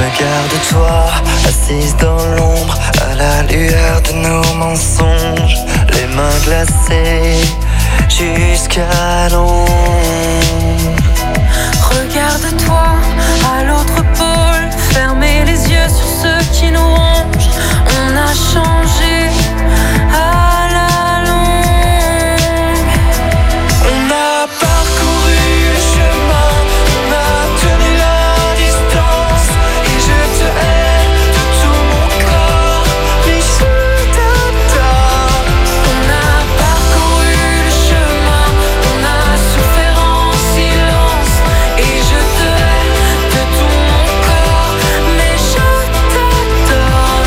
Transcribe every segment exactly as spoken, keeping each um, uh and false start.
Regarde-toi, assise dans l'ombre, à la lueur de nos mensonges, les mains glacées jusqu'à l'ombre. Regarde-toi, à l'autre pôle, fermez les yeux sur ceux qui nous rongent. On a changé à la longue. On a parcouru le chemin, on a tenu la distance, et je te hais de tout mon corps, mais je t'adore. On a parcouru le chemin, on a souffert en silence, et je te hais de tout mon corps, mais je t'adore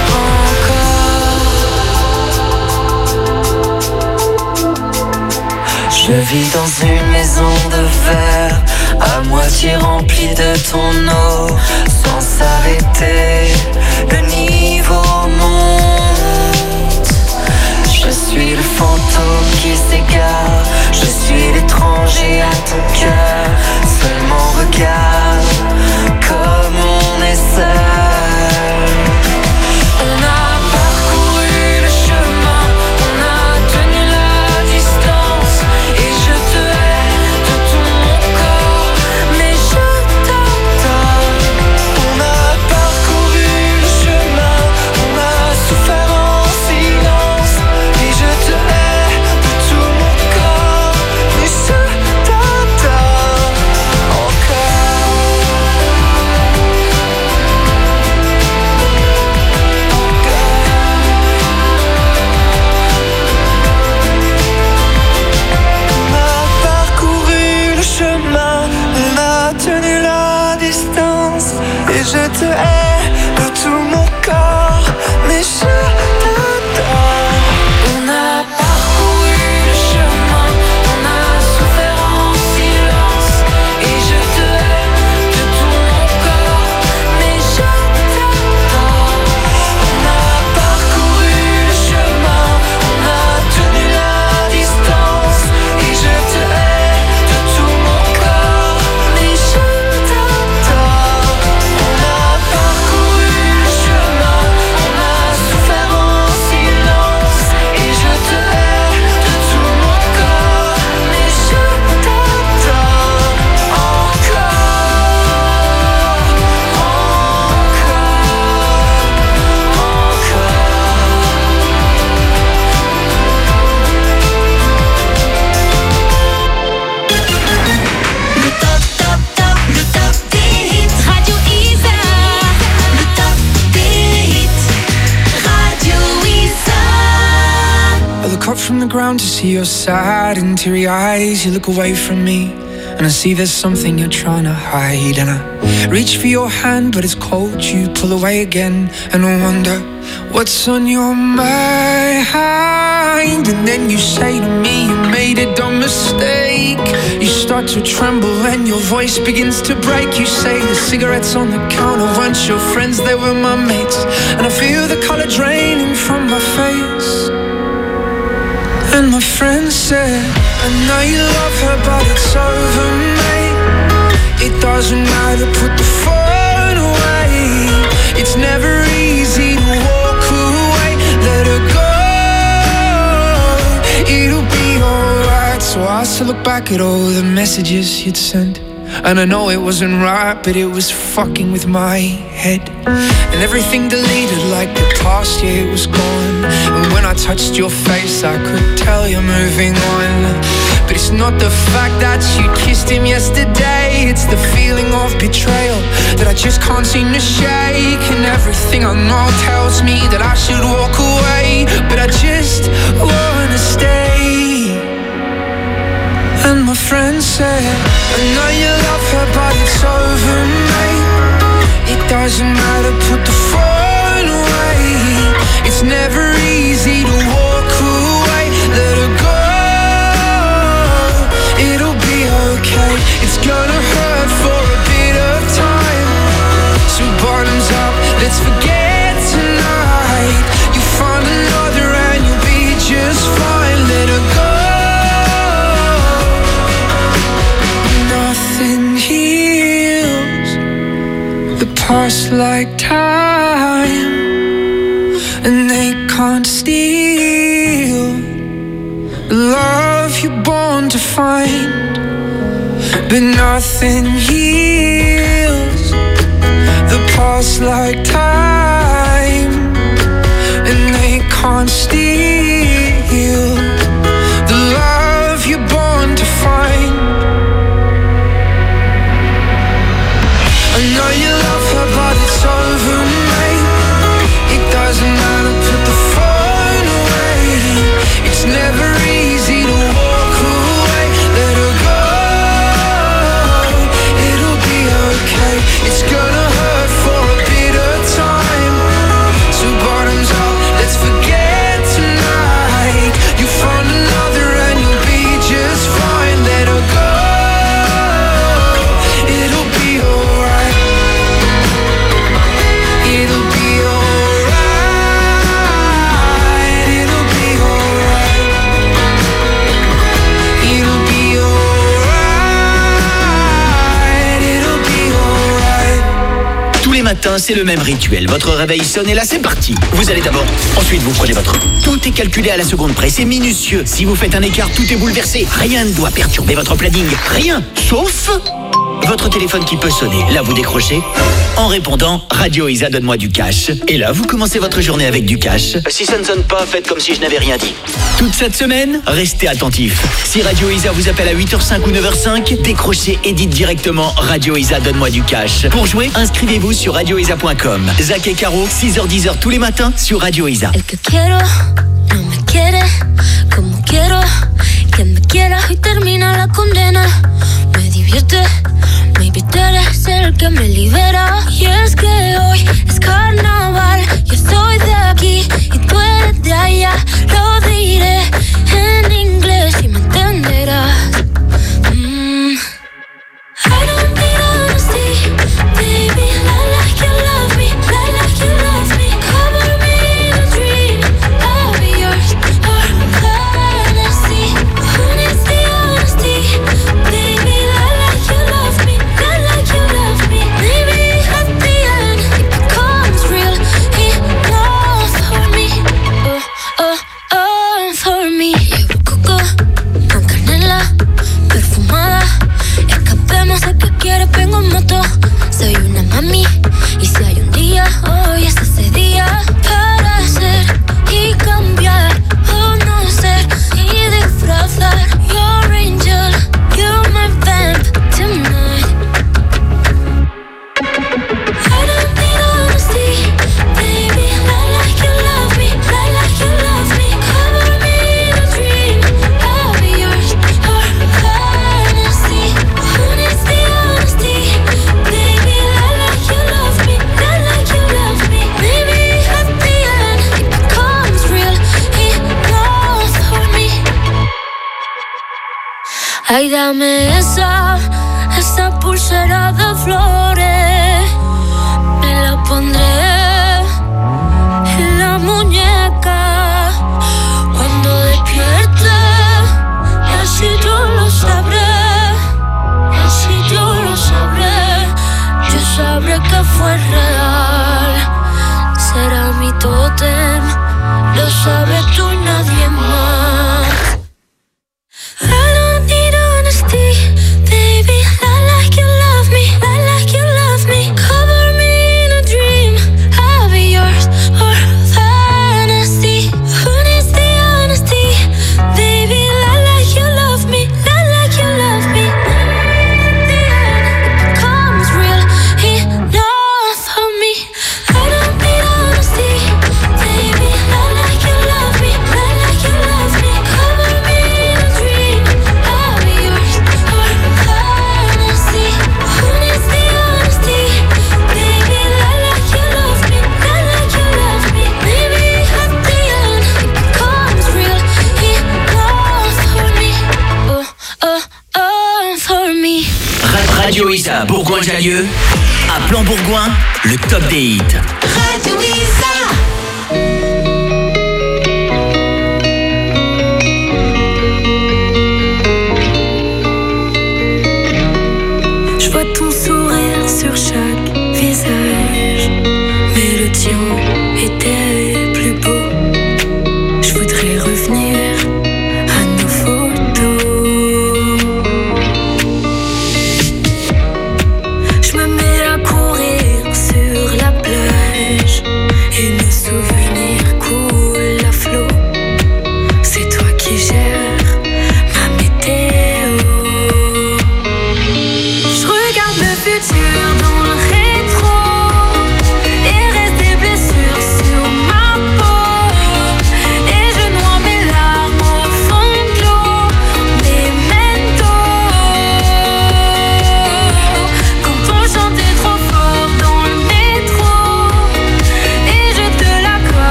encore. Je vis dans une maison de verre, à moitié remplie de ton eau, sans s'arrêter, le niveau monte. Je suis le fantôme qui s'égare, je suis l'étranger à ton cœur. Seulement regarde comme on est seul. On a parcouru le chemin, on a tenu la distance, et je te hais de tout mon corps, mais je t'adore. On a parcouru le chemin, on a souffert en silence, et je te hais de tout mon corps, mais je t'adore encore. On a parcouru le chemin, on a tenu la distance, et je te hais de tout mon corps, mais je t'adore. On a parcouru le chemin, on a souffert en silence, et je te hais de tout mon corps, mais je t'adore. On a parcouru le chemin, on a tenu la distance, et je te hais de tout mon corps, mais je t'adore. On a parcouru le chemin, on a souffert en silence, et je te hais de tout mon corps, mais je t'adore encore, Le top, top, top, le top des hits. Radio Isa. Le top des hits. Radio Isa. I look up from the ground to see your sad and teary eyes. You look away from me, and I see there's something you're trying to hide. And I reach for your hand, but it's cold. You pull away again, and I wonder what's on your mind. And then you say to me you made a dumb mistake. You start to tremble and your voice begins to break. You say the cigarettes on the counter weren't your friends, they were my mates. And I feel the color draining from my face. And my friend said, I know you love her, but it's over, mate. It doesn't matter, put the phone away. It's never easy to walk away. Let her go, it'll be alright. So I still look back at all the messages you'd sent, and I know it wasn't right, but it was fucking with my head. And everything deleted like the past year was gone. And when I touched your face I could tell you're moving on. But it's not the fact that you kissed him yesterday, it's the feeling of betrayal that I just can't seem to shake. And everything I know tells me that I should walk away, but I just wanna stay. And my friend said, I know you love her, but it's over, mate. It doesn't matter, put the phone away. It's never easy to walk away. Let her go, it'll be okay. It's gonna hurt for a bit of time. So bottoms up, let's forget tonight. You find another and you'll be just fine. Let her go. Nothing heals the past past like time, and they can't steal the love you're born to find. But nothing heals the past like time, and they can't steal the love you're born to find. I know you love her, but it's over, mate. It doesn't matter, put the phone away. It's never easy to walk away. Let her go, it'll be okay. It's gonna hurt for a bit of time. So bottoms up, let's forget tonight. You find another and you'll be just fine. Let her go, it'll be alright. It'll be alright. It'll be alright. It'll be alright. It'll be alright. Tous les matins, c'est le même rituel. Votre réveil sonne et là, c'est parti. Vous allez d'abord, ensuite vous prenez votre... Tout est calculé à la seconde près, c'est minutieux. Si vous faites un écart, tout est bouleversé. Rien ne doit perturber votre planning. Rien, sauf... votre téléphone qui peut sonner. Là, vous décrochez. En répondant, Radio Isa, donne-moi du cash. Et là, vous commencez votre journée avec du cash. Si ça ne sonne pas, faites comme si je n'avais rien dit. Toute cette semaine, restez attentifs. Si Radio Isa vous appelle à huit heures cinq ou neuf heures cinq, décrochez et dites directement Radio Isa, donne-moi du cash. Pour jouer, inscrivez-vous sur radio isa point com. Zach et Caro, six heures dix tous les matins sur Radio Isa. El que quiero no me quiere como quiero que me quiera y termina la condena. Me divierte, maybe tú eres el que me libera. Y es que hoy es carnaval, yo soy de aquí y tú eres de allá. Lo diré en inglés y me entenderás. Mm. I don't need honesty, baby, lie like you love me, lie like you love me. Cover me in a dream, I'll be yours or fantasy. Who needs the honesty, baby, lie like you love me, lie like you love me. Maybe at the end it becomes real enough for me. Oh, oh, oh, for me. Llevo coco con canela perfumada. Escapemos de que quieres, vengo en moto. Soy una mami y si hay un día, hoy es ese día para ser y cambiar o no ser y disfrazar. Your angel, you're my vamp tonight. I don't need honesty, baby, lie like you love me, lie like you love me. Cover me in a dream, I'll be yours or fantasy. Who needs the honesty, baby, lie like you love me, lie like you love me. Maybe at the end it becomes real enough for me. Ay, dame esa, esa pulsera de flores. Me la pondré en la muñeca cuando despierte. Y así yo lo sabré, y así yo lo sabré. Yo sabré que fue real. Será mi tótem, lo sabes tú y nadie más. I don't need honesty, baby, lie like you love me, lie like you love me. Cover me in a dream, I'll be yours or fantasy. Who needs the honesty, baby, lie like you love me, lie like you love me. At the end it becomes real enough for me. I don't need honesty, baby, lie like you love me, lie like you love me. Cover me in a dream, I'll be yours or fantasy. Who needs the honesty, baby, lie like you love me, lie like you love me. Maybe at the end it becomes real enough for me. Oh, oh, oh, for me. Ra- Radio Isa, Bourgoin-Jallieu. À Plan Bourgoin, le top des hits. Radio Isa. Je vois ton sourire sur chaque visage.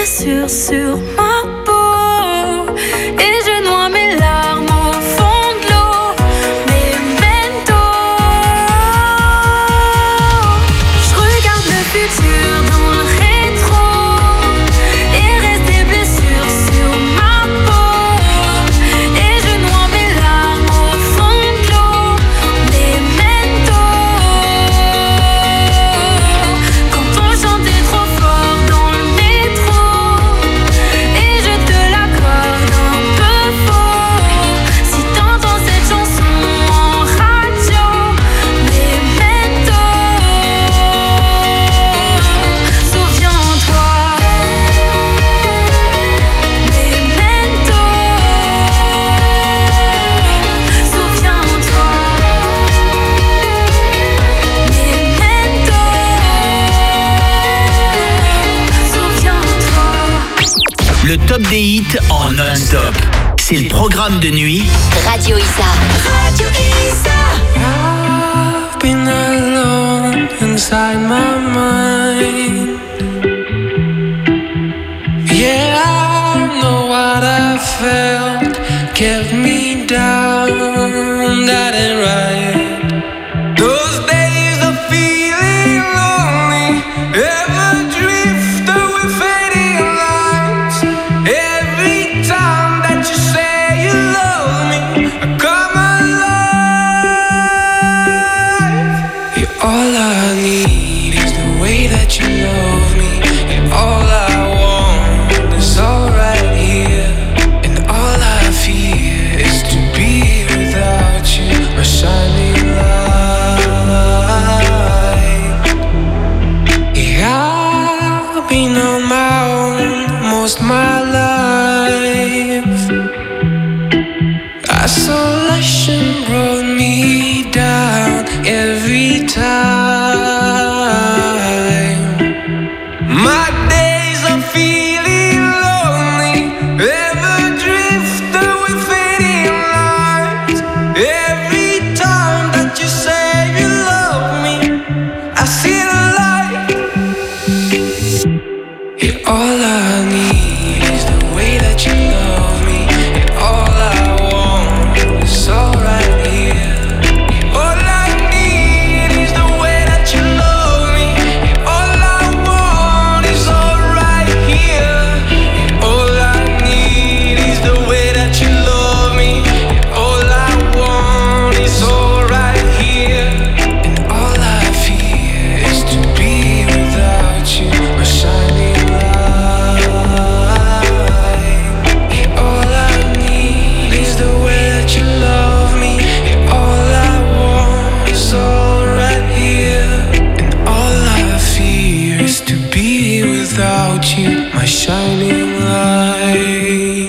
blessures sur ma peau et je noie mes larmes au fond de l'eau. Memento, je regarde le futur dans le rétro et reste des blessures sur ma peau et je noie mes larmes au fond de l'eau. Memento, quand on chantait trop fort dans le métro et je te l'accorde un peu faux. Si t'entends cette chanson en radio, Memento, souviens-toi. Memento, souviens-toi. Memento, souviens-toi. Le top des hits en non-stop. C'est le programme de nuit Radio Isa. Radio Isa. I've been alone inside my mind. Yeah, I know what I felt kept me down. That ain't right. Those days of feeling lonely, ever drift away fading lights. Every time that you say you love me, I come alive. You're all I need is the way that you love me, and all I want is all right here, and all I fear is to be without you, my shining light. Yeah, I've been on my own most my life. Isolation brought me down every time. My days of feeling lonely, ever drift away fading lights. Every time that you say you love me, I see the light. Yeah, all I need is the way that you love me, and all I want is all right here. Yeah, all I need is the way that you love me, and all I want is all right here. Yeah, all I need is the way that you love me, and all I want is all right here. And all I fear is to be without you, my shining light. Yeah, all I need is the way that you love me, and all I want is all right here. And all I fear is to be without you, my shining light.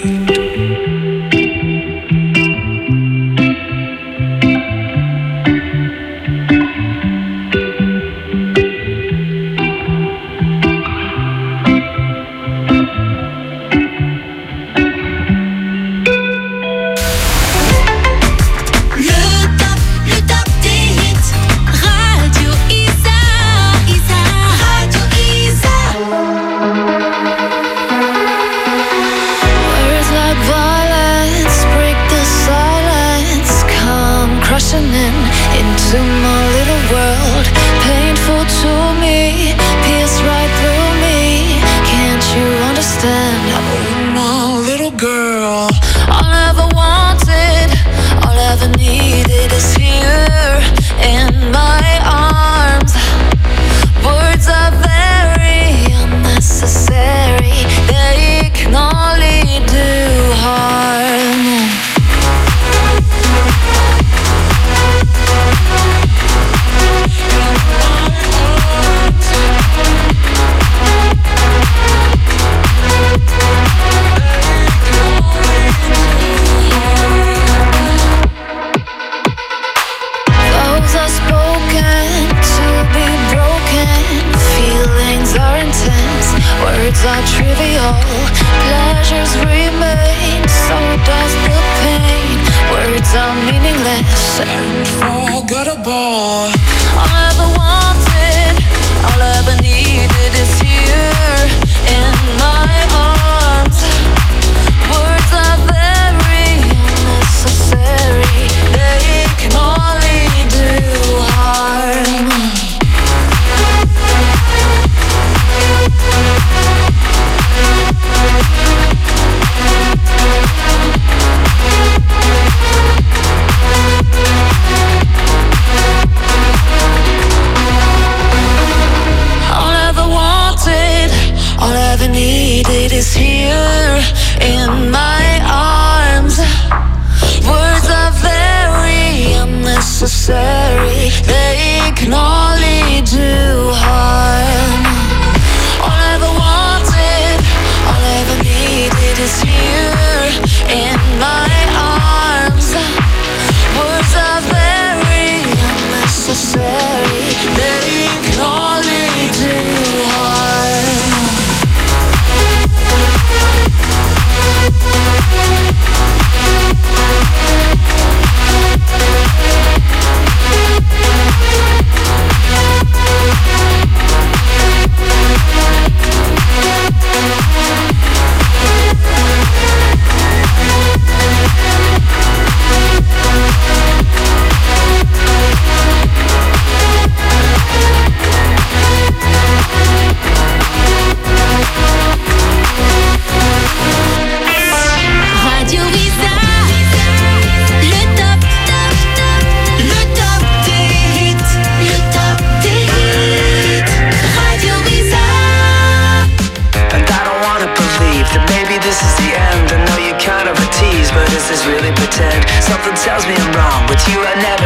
Le top, le top des hits. Radio Isa. Isa. Radio Isa. Words like violence break the silence, come crushing in into my little world. Painful to me, pierce right through me. Can't you understand? I'm My little girl, all I ever wanted, all I ever needed is here in my arms. Words are very unnecessary, they can only do harm. Those are spoken to be broken. Feelings are intense, words are trivial. Pleasures remain, so does the pain. Words are meaningless and unforgettable. all I ever wanted, all I ever needed is here in my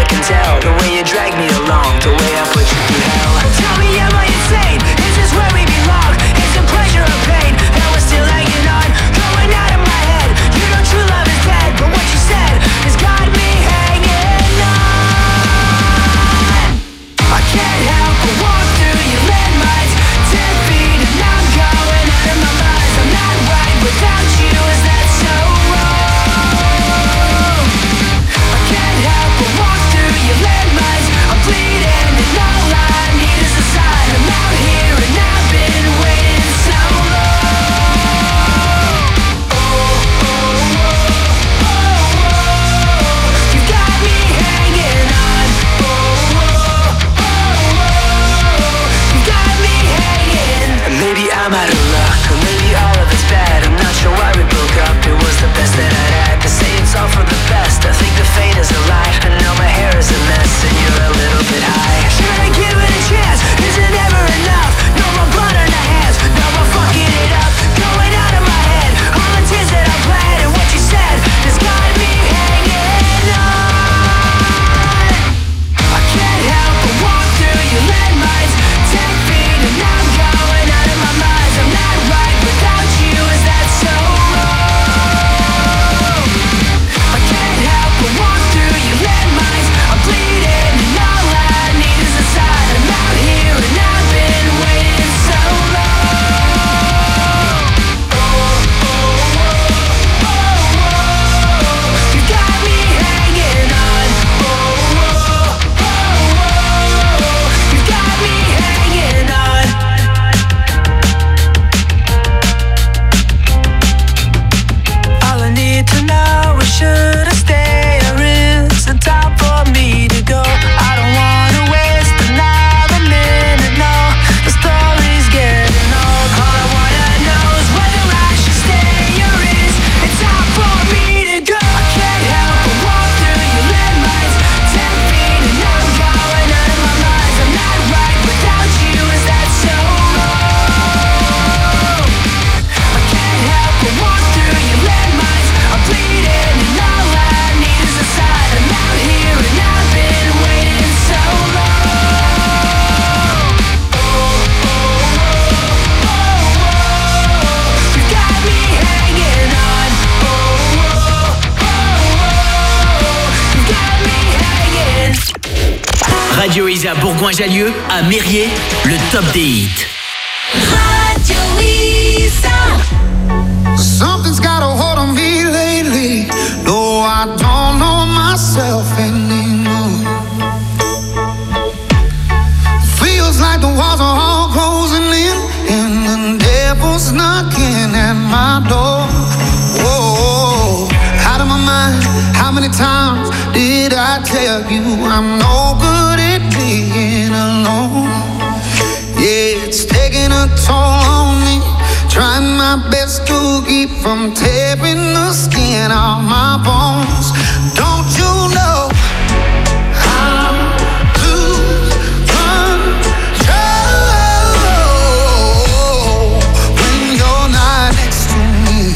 can tell. The way you drag me along, the way I put you through hell. Tell me, am I insane? Is this where we belong? Is it pleasure or pain that we're still hanging on? Going out of my head, you know true love is dead, but what you said has got me hanging on. I can't help but walk through your landmines, ten feet and I'm going out of my mind. I'm not right without you, is that so wrong? I can't help but walk through your landmines. I'm bleeding and all I need is a sign. I'm out here and I've been waiting so long. Oh, oh, oh, oh, oh. You got me hanging on. Oh, oh, oh, oh. You got me hanging. And maybe I'm out of luck, or maybe all of it's bad. I'm not sure why we broke up. It was the best that I'd had. They say it's all for the best. I think the fate is a lie. And now my hair is a mess and you're a little bit high. Should I give it a chance? Is it ever enough? No more blood on the hands. No more fucking it up. Going out of my head. All the tears that I bled and what you said has got me hanging on. I can't help but walk through your landmines. Ten feet and I'm going out of my mind. I'm not right without you, is that so wrong? I can't help but walk through your landmines. I'm bleeding and all I need is a sign. I'm out here and I've been waiting so long. Oh, oh, oh, oh, oh. You got me hanging on. Oh, oh, oh, oh. You got me hanging on. All I need to know is should I stay or is it time for me to go? I don't wanna waste another minute, no. The story's getting old. All I wanna know is whether I should stay or is it time for me to go? I can't help but walk through your landmines. Ten feet and I'm going out of my mind. I'm not right without you, is that so wrong? I can't help but walk through your landmines. I'm bleeding and all I need is a sign. I'm out here and I've been waiting so long. Oh, oh, oh, oh, oh. You got me hanging on. Oh, oh, oh, oh. You got me hanging. Radio Isa Bourgoin-Jallieu à Mérier, le top des hits. Radio Isa. Something's got a hold on me lately. No, I don't know myself anymore. Feels like the walls are all closing in, and the devil's knocking at my door. Whoa, out of my mind. How many times did I tell you I'm no good at being alone? Yeah, it's taking a toll on me. Trying my best to keep from tearing the skin off my bones. Don't you know I lose control when you're not next to me?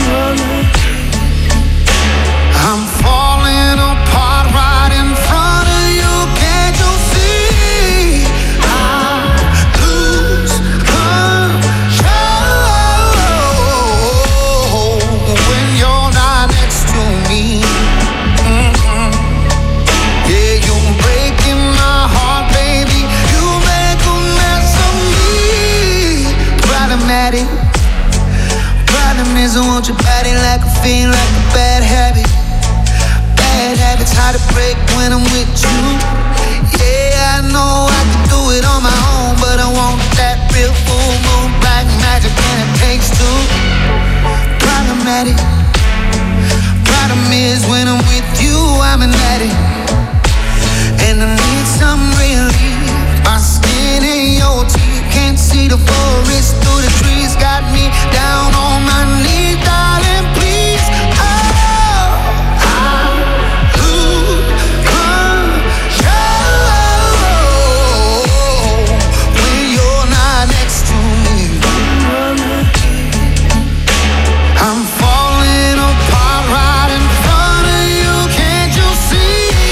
I'm falling apart right in front of you. Can't you see? I lose control when you're not next to me. Mm-hmm. Yeah, you're breaking my heart, baby. You make a mess of me. Problematic. Problem is I want your body like a fiend, like a bad habit. Bad habits hard to break when I'm with you. Yeah, I know I can do it on my own, but I want that real full moon black magic and it takes two. Problematic. Problem is when I'm with you, I'm an addict, and I need some relief. My skin and your teeth can't see the forest through the trees. Got me down on my knees, darling, please. Oh, I lose control when you're not next to me. I'm falling apart right in front of you. Can't you see?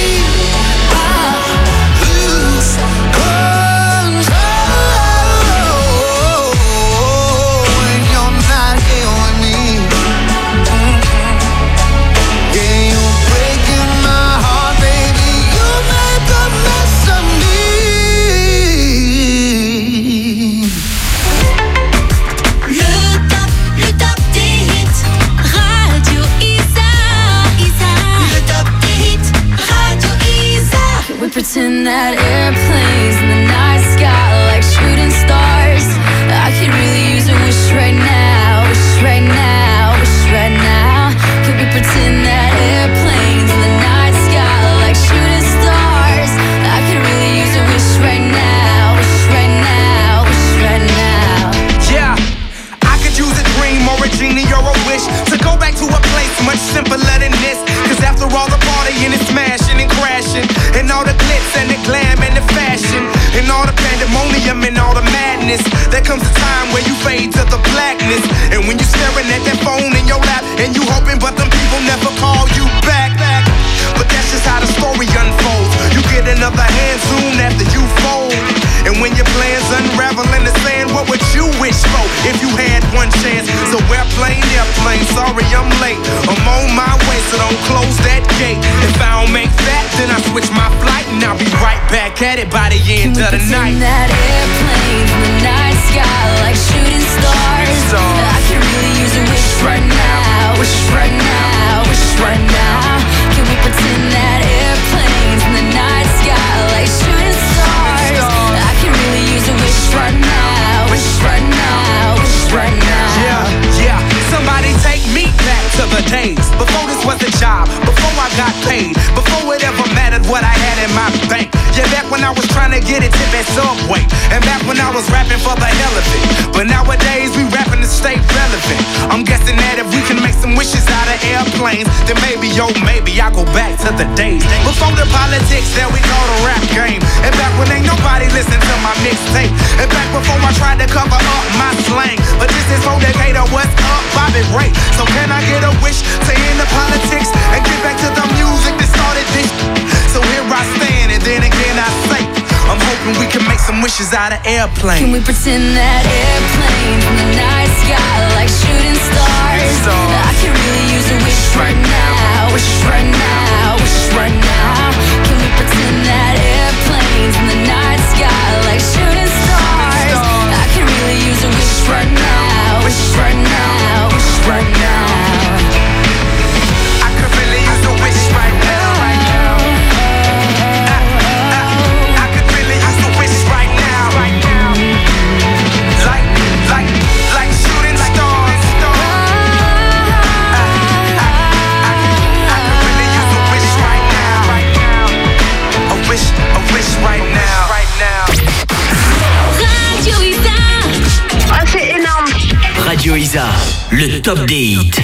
pretend that airplanes in the night sky like shooting stars. I could really use a wish right now, wish right now, wish right now. Could we pretend that airplanes in the night sky like shooting stars? I could really use a wish right now, wish right now, wish right now. Yeah, I could use a dream or a genie or a wish to go back to a place much simpler than this. Cause after all the partying and smashing and crashing, and all the glitz and the glam and the fashion, and all the pandemonium and all the madness, there comes a time where you fade to the blackness. And when you're staring at that phone in your lap, and you hoping but them people never call you back. But that's just how the story unfolds. You get another hand soon after you fold. And when your plans unravel in the sand, what would you wish for if you had one chance? So airplane, airplane, sorry I'm late. I'm on my way, so don't close that gate. If I don't make that, then I switch my flight, and I'll be right back at it by the end of the night. Can we pretend that airplanes in the night sky like shooting stars? I could really use a wish right now, wish right now, wish right now. Can we pretend that airplanes in the night sky like shooting stars? I could really use a wish right now, wish right now, wish right now. Yeah, yeah, somebody take me back to the days before this was a job, before I got paid, before it ever mattered what I had in my bank. Yeah, back when I was trying to get a tip at Subway, and back when I was rapping for the hell of it. But nowadays we rapping to stay relevant. I'm guessing that if we can make some wishes out of airplanes, then maybe, yo, maybe I go back to the days before the politics that we call the rap game, and back when ain't nobody listen to my mixtape, and back before I tried to cover up my slang. But this is for Decatur, what's up, Bobby Ray? So can I get a wish to end the politics and get back to the music that started this? So here I stand, and then again I say, I'm hoping we can make some wishes out of airplanes. Can we pretend that airplanes in the night sky like shooting stars? I could really use a wish right now, wish right now, wish right now. Can we pretend that airplanes in the night sky like shooting stars? I could really use a wish right now, wish right now, wish right now. I could really use a wish right now, right now. I, I, I could really use a wish right now, right now. Like, like, like shooting stars. I, I, I, I could really use a wish right now, right now. A wish, a wish right now, right now. Radio Isa. Ah, c'est énorme. Radio Isa, le top des hits.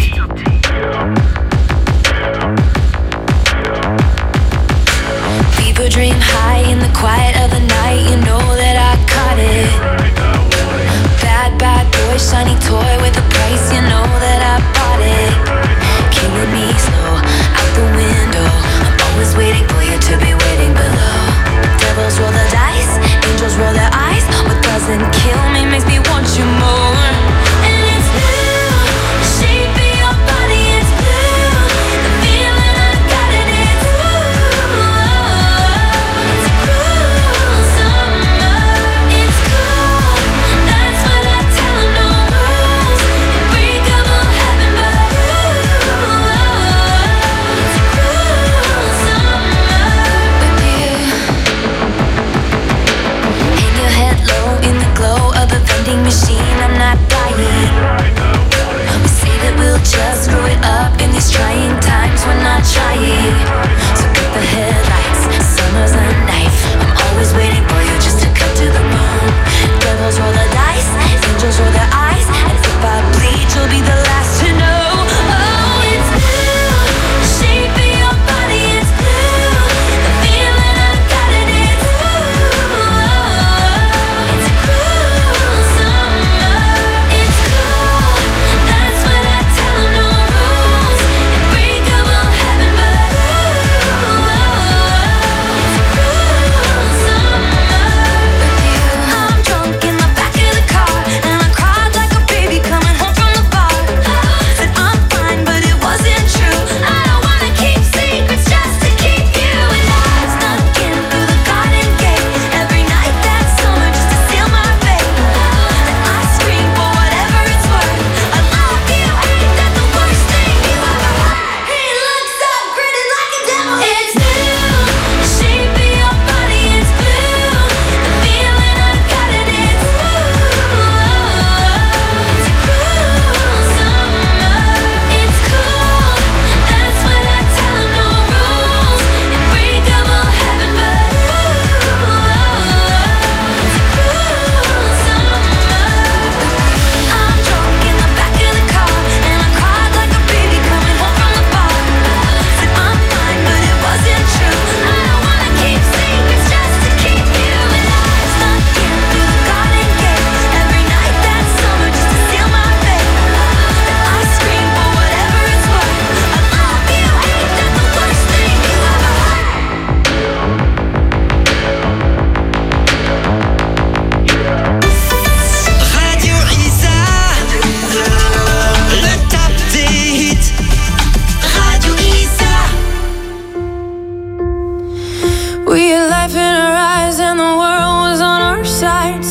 People dream high in the quiet of the night. You know that I caught it. Bad, bad boy, shiny toy with a price. You know that I bought it. Killing me slow out the window. I'm always waiting for you to be waiting below. Devils roll the dice, angels roll their eyes. What doesn't kill me makes me want you more. And it's blue, the shape of your body. It's blue, the feeling I got it. It's blue. It's a cruel summer. It's cool. That's what I tell 'em. No rules. Unbreakable heaven, but ooh, it's a cruel summer.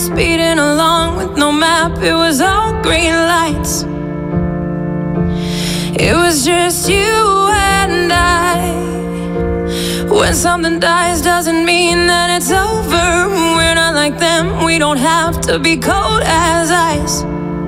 speeding along with no map. It was all green lights. It was just you and I. When something dies doesn't mean that it's over. We're not like them, we don't have to be cold as ice.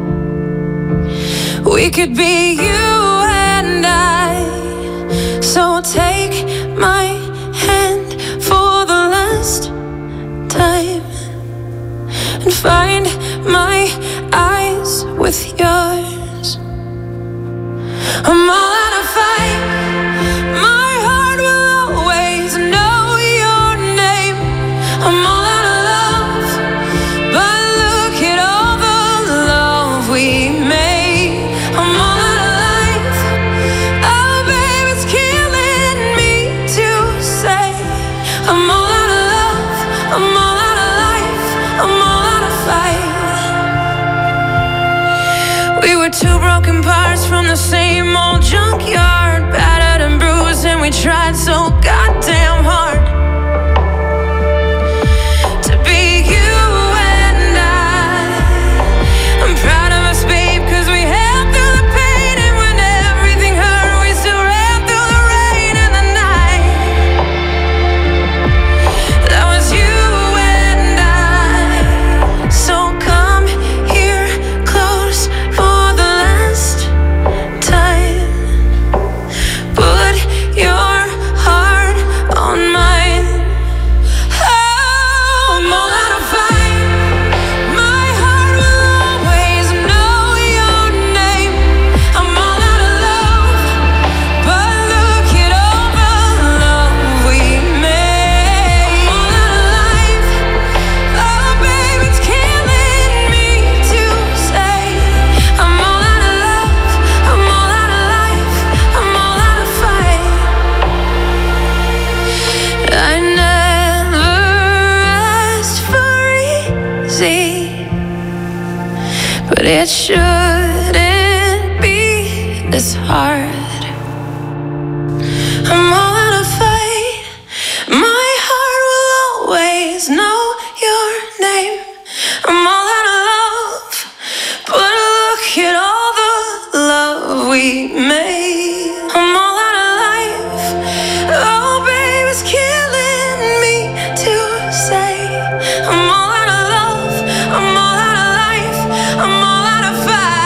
We could be you and I. So take my hand for the last time and find my eyes with yours. I'm all out of fight. My heart will always know your name. I'm all out of love, but look at all the love we made. I'm all out of life. Oh, babe, it's killing me to say. I'm all out of love. I'm all out of life. I'm all out of fight. We were two broken parts from the same old junkyard, battered and bruised, and we tried so goddamn hard to be you and I. I'm proud of us, babe, cause we held through the pain, and when everything hurt, we still ran through the rain and the night. That was you and I. So come here close for the last time. Put your heart on mine. Oh, I'm all out of fight. My heart will always know your name. I'm all out of love, but look at all the love we made. I'm all out of life. Oh, babe, it's killing me to say. I'm all out of love. I'm all out of life. I'm all out of fight. I never asked for easy, but it shouldn't be this hard. I'm all out of fight. My heart will always know your name. I'm all out of love, but look at all the love we made. I'm all out of life. Oh, babe, it's killing me to say. I'm all out of love. I'm all out of life. I'm all out of fight.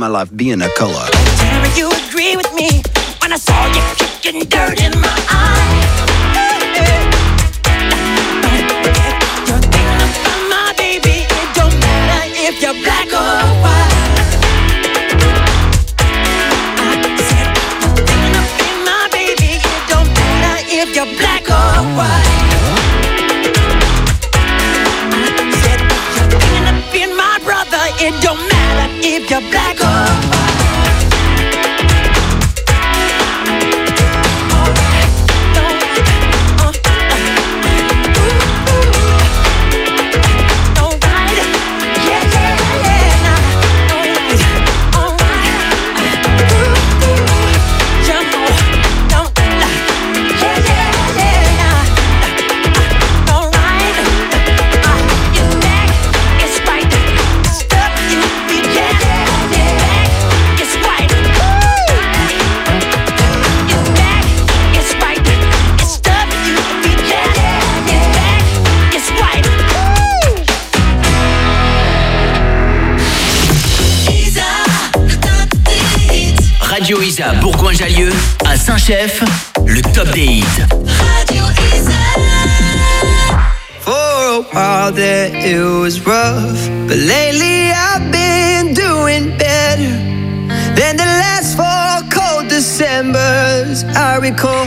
my life being a color. Tell me you agree with me when I saw you kicking dirt in my eye. You're thinking about my baby. It don't matter if you're black or white. I said you're thinking about my baby. It don't matter if you're black or white. I said you're thinking of being my brother. It don't matter if you're black or white. Radio Isa, Bourgoin-Jallieu, à Saint-Chef, le top des hits. Radio Isa. For a while there it was rough, but lately I've been doing better than the last four cold Decembers I recall.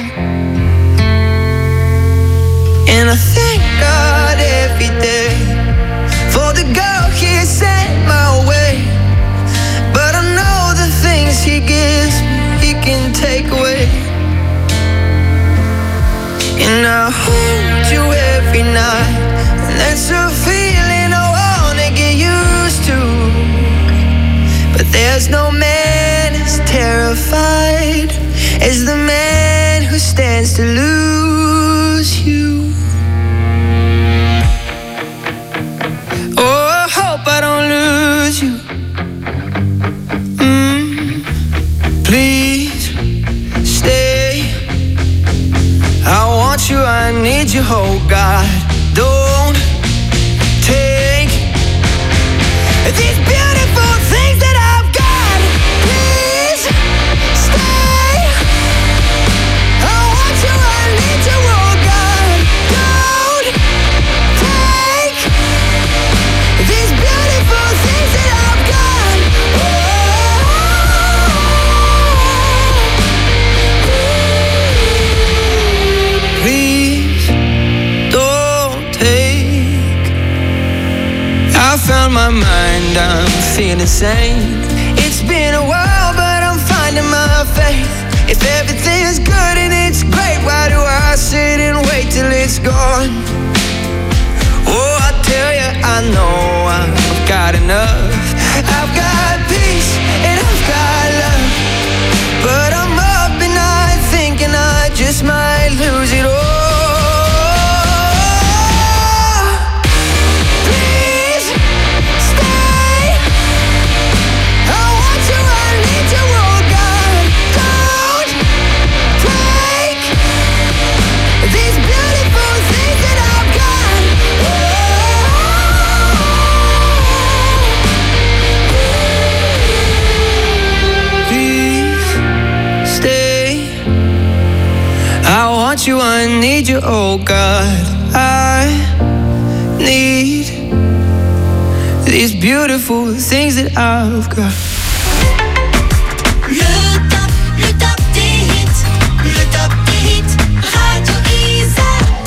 And I thank God every day for the girl He sent my way. But I know the things He gives me, He can take away. And I hold you every night, and that's a feeling I wanna get used to. But there's no man as terrified as the man who stands to lose you. Oh, I hope I don't lose you. Please stay. I want you, I need you, oh God. Don't take these beautiful things that I've got. Please stay. I want you, I need you, oh God. Don't take these beautiful things that I've got. Please don't take. I found my mind, I'm feeling sane. It's been a while, but I'm finding my faith. If everything's good and it's great, why do I sit and wait till it's gone? Oh, I tell you, I know I've got enough. I've got peace and I've got love, but I'm up and I thinking I just might lose it all. Please stay. I want you, I need you, oh God. Don't take these beautiful things that I've got. Please stay. I want you, I need you, oh God. I need these beautiful things that I've got. Le top, le top des hits. Le top des hits. Radio Isa.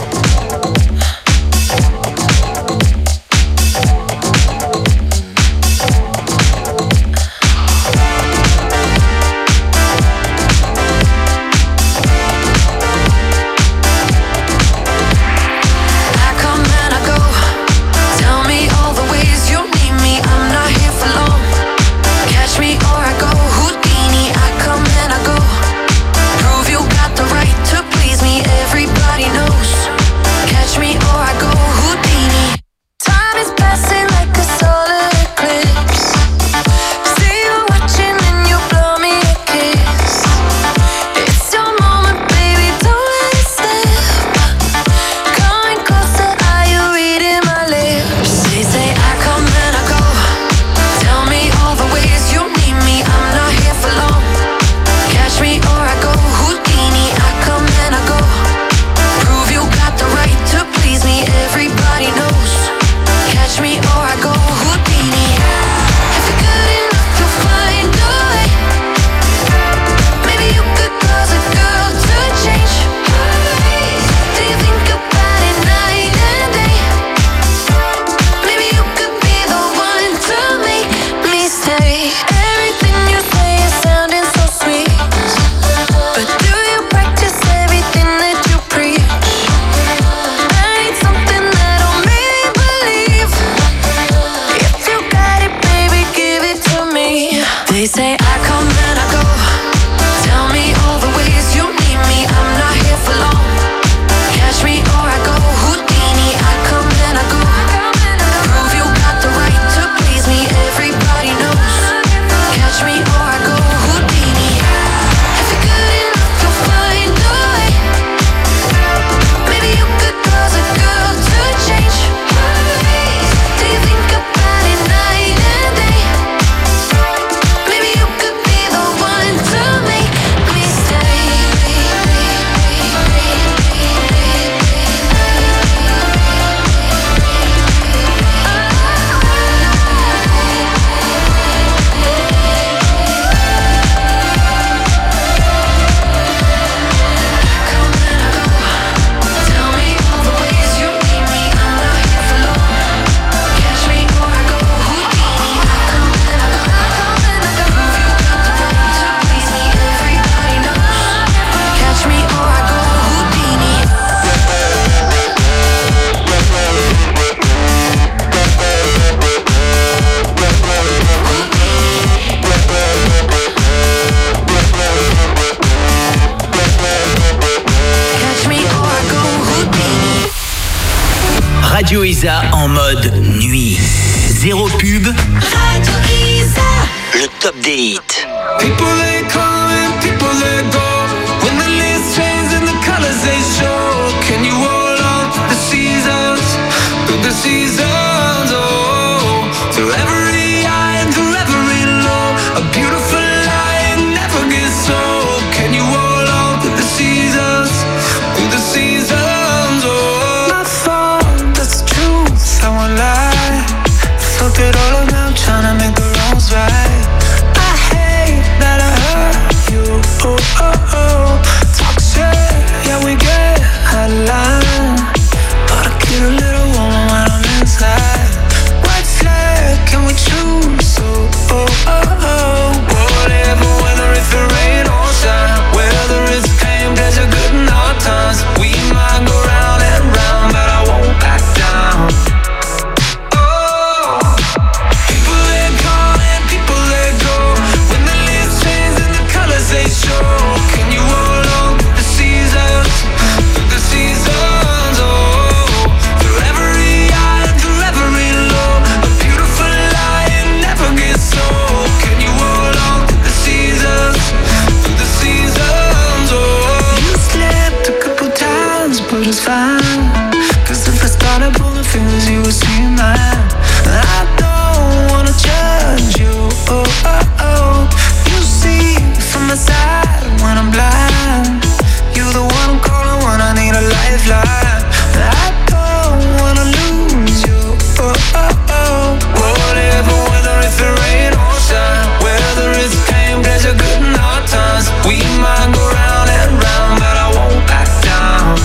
I come and I go. Tell me all the ways you need me. I'm not here for long. Radio Isa en mode nuit. Zéro pub. Radio Isa. Le top des hits. People they come and people they go. When the leaves change and the colors they show. Can you hold on to the seasons? Through the seasons, oh. Through every high and through every low. A beautiful light never gets old. Can you hold on to the seasons? Through the seasons, oh. Not far, that's the truth, I won't lie. Fuck it all up now, tryna make the wrongs right. I hate that I hurt you, oh, oh, oh. Talk shit, yeah we get out of line. But I get a little warm when I'm inside. White flag, can we choose, oh, oh, oh, oh. Whatever, whether it's the rain or shine. Whether it's pain, pleasure, good and hard times. We might go round and round, but I won't back down. They show. Can you hold on to the seasons? Through the seasons, oh. Through every high and through every low. A beautiful light never gets old. Can you hold on to the seasons? Through the seasons, oh. You slipped a couple times, but it's fine. Cause if I started pulling fingers, you would see mine. I don't wanna judge you, oh, oh, oh. You see from the side when I'm blind. You're the one I'm calling when I need a lifeline. I don't wanna lose you, oh, oh, oh. Whatever, whether it's the rain or shine. Whether it's pain, pleasure, good and hard times. We might go round and round, but I won't back down.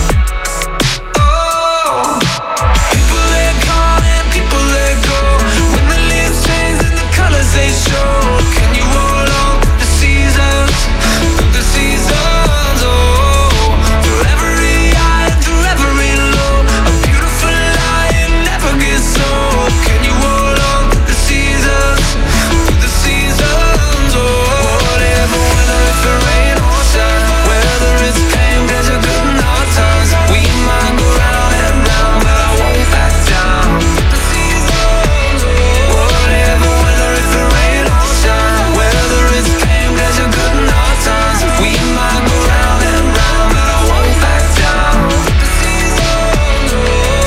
Oh, people they come and people they go. When the leaves change and the colors they show. Can you hold on to the seasons? Through the seasons, oh. Through every high and through every low. A beautiful light never gets old. Can you hold on to the seasons? Through the seasons, oh. Whatever, whether it's the rain or shine. Whether it's pain, pleasure, good and hard times. We might go round and round, but I won't back down. The seasons, oh. Whatever, whether it's the rain or shine. Whether it's pain, pleasure, good and hard times. We might go round and round, but I won't back down. The seasons, oh.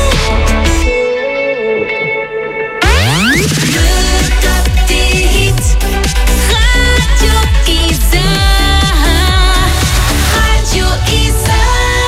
Le top des hits. Radio Isa. Radio Isa.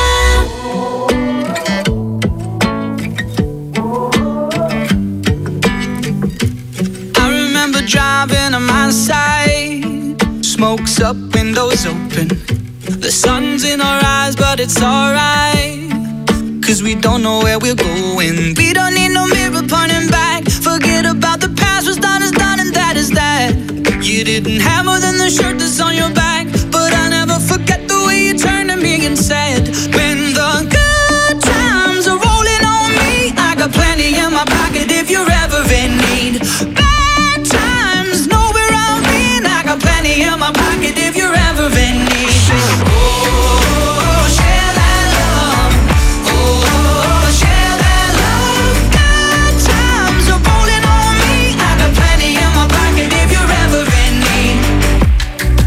I remember driving on my side. Smoke's up, windows open. The sun's in our eyes, but it's alright. Cause we don't know where we're going. We don't need no mirror pointing back. Forget about the past, what's done is done and that is that. You didn't have more than the shirt that's on your back. But I'll never forget the way you turned to me and said, when the good times are rolling on me, I got plenty in my pocket if you're ever in need. Bad times know where I've been. I got plenty in my pocket if you're ever in need. Oh, share that love. Oh, share that love. Good times are rolling on me. I got plenty in my pocket if you're ever in need.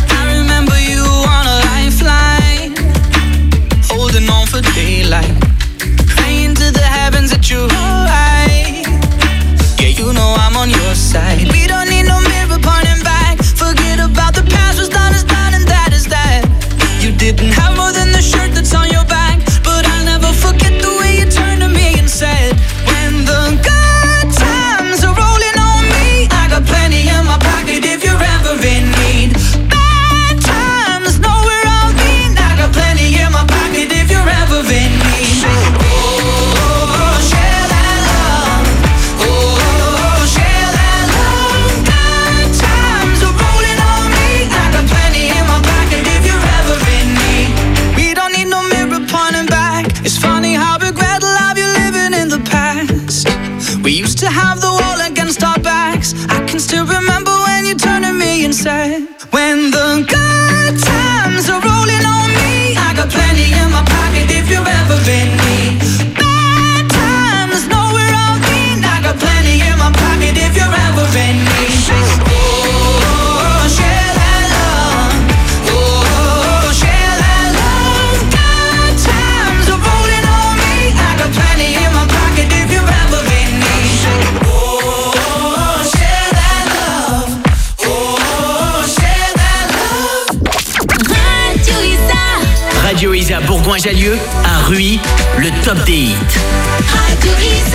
Radio Isa Bourgoin-Jallieu, à Ruy, le top des hits. Radio Isa.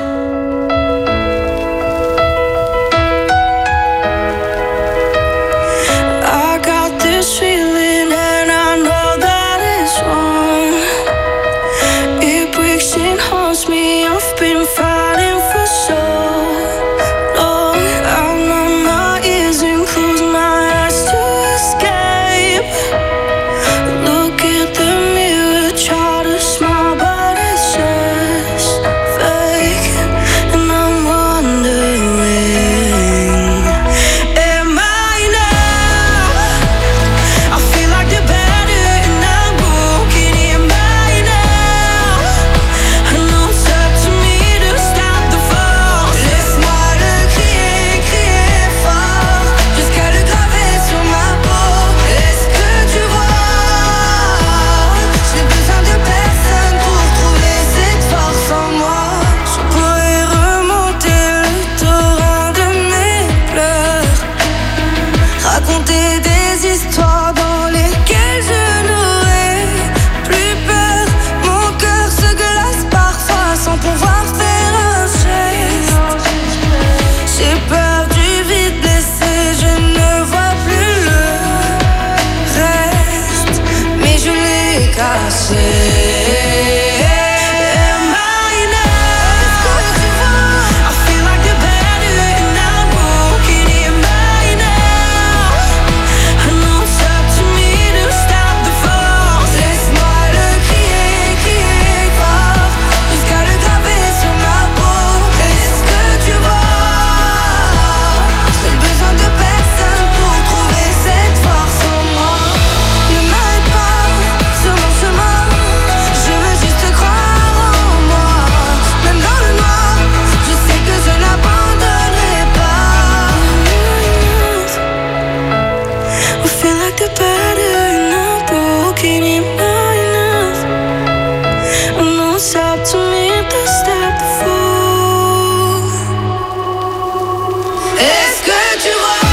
I got this feeling and I know that it's wrong. It breaks and haunts me. I've been fighting for so long. I numb my ears and close my eyes to escape. Look at the mirror, try to smile, but it's just fake. And I'm wondering, am I enough? I feel like the better and I'm broken. Am I enough? I know it's up to me to stop the fall. Laisse-moi le crier, crier fort, jusqu'à le graver sur ma peau. Est-ce que tu vois? J'ai besoin de personne pour trouver cette force en moi. Je pourrais remonter le torrent de mes pleurs, raconter des histoires dans lesquelles je n'aurai plus peur. Mon cœur se glace parfois sans pouvoir faire un geste. J'ai peur du vide laissé, je ne vois plus le reste, mais je l'ai caché. Am I enough? I feel like the better and I'm broken. Am I enough? I know it's up to me to stop the fall. Laisse-moi le crier, crier fort, jusqu'à le graver sur ma peau. Est-ce que tu vois? J'ai besoin de personne pour trouver cette force en moi. Ne m'arrête pas sur mon chemin, je veux juste croire en moi. Même dans le noir, je sais que je n'abandonnerai pas. I feel like the better and I'm broken. Am I enough? I know it's up to me to stop the fall. Est-ce que tu vois?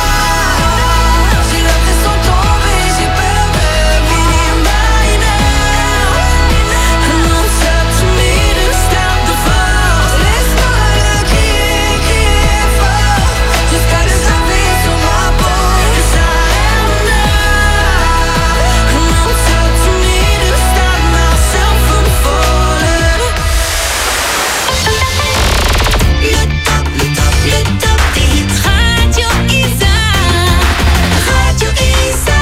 J'ai l'impression de tomber, j'ai peur de moi. Am I enough? I know it's up to me to stop the fall. Laisse-moi le crier, crier fort, jusqu'à le graver sur ma peau. Yes, I am enough. I know it's up to me to stop myself from falling. Le top, le top, le top des hits. Radio Isa. Radio Isa.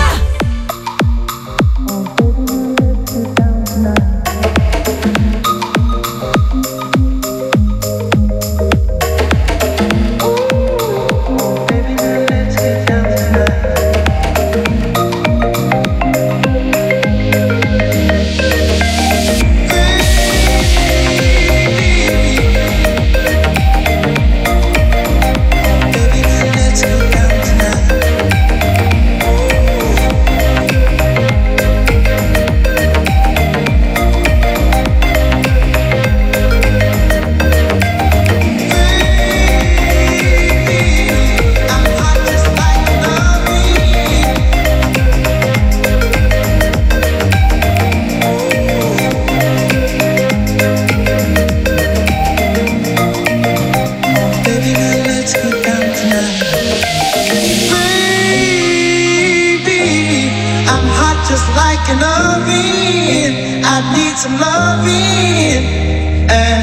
Baby, I'm hot just like an oven. I need some loving. And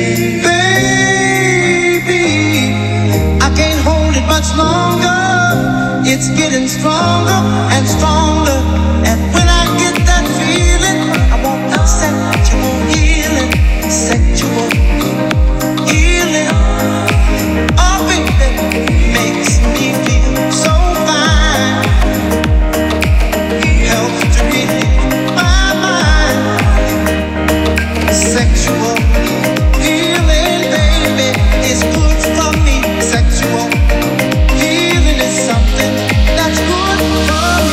baby, I can't hold it much longer. It's getting stronger and stronger. And when I get that feeling, I want that sexual healing, sexual healing. Oh, baby, makes me feel so fine. Helps to relieve my mind. Sexual healing, baby, is good for me. Sexual healing is something that's good for me.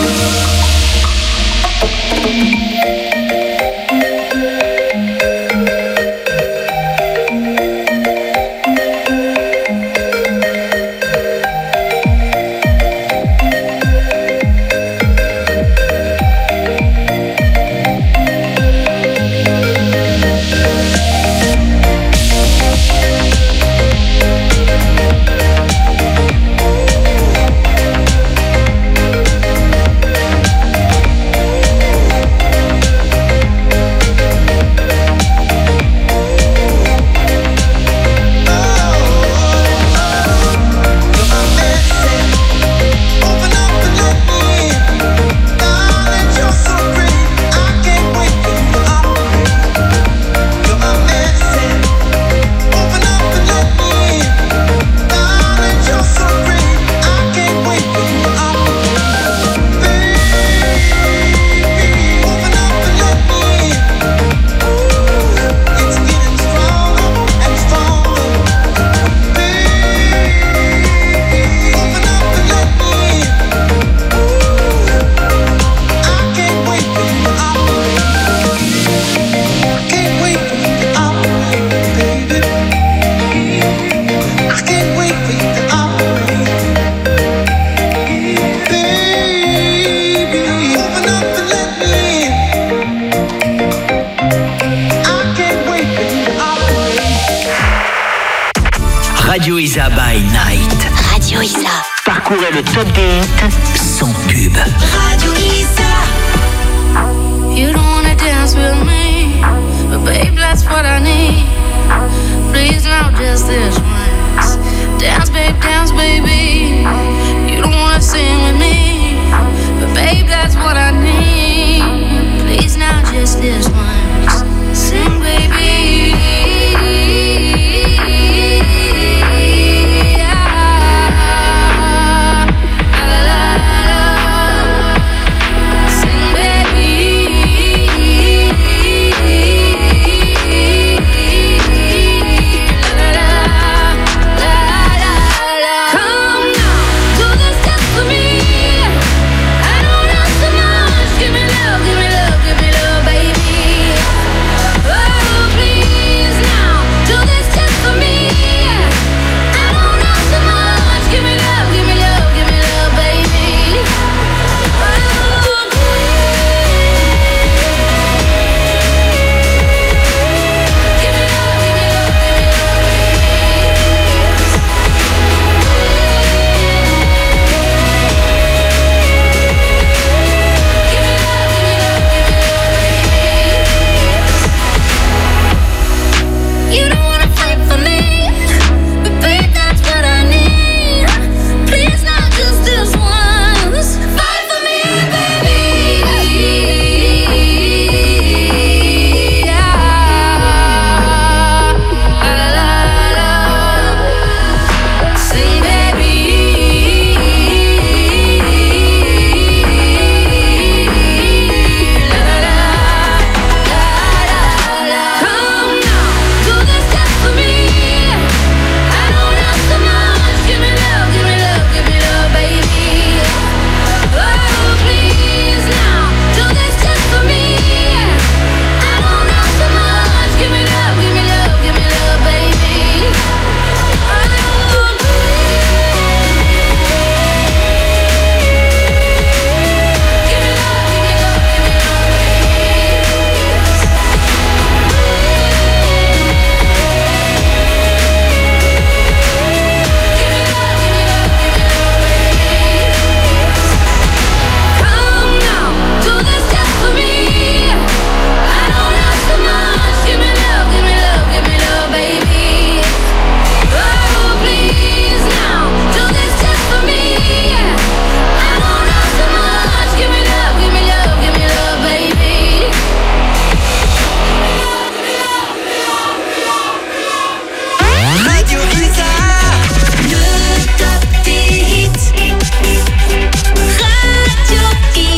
Radio Isa by Night. Radio Isa. Parcourez le top des hits sans pub. Radio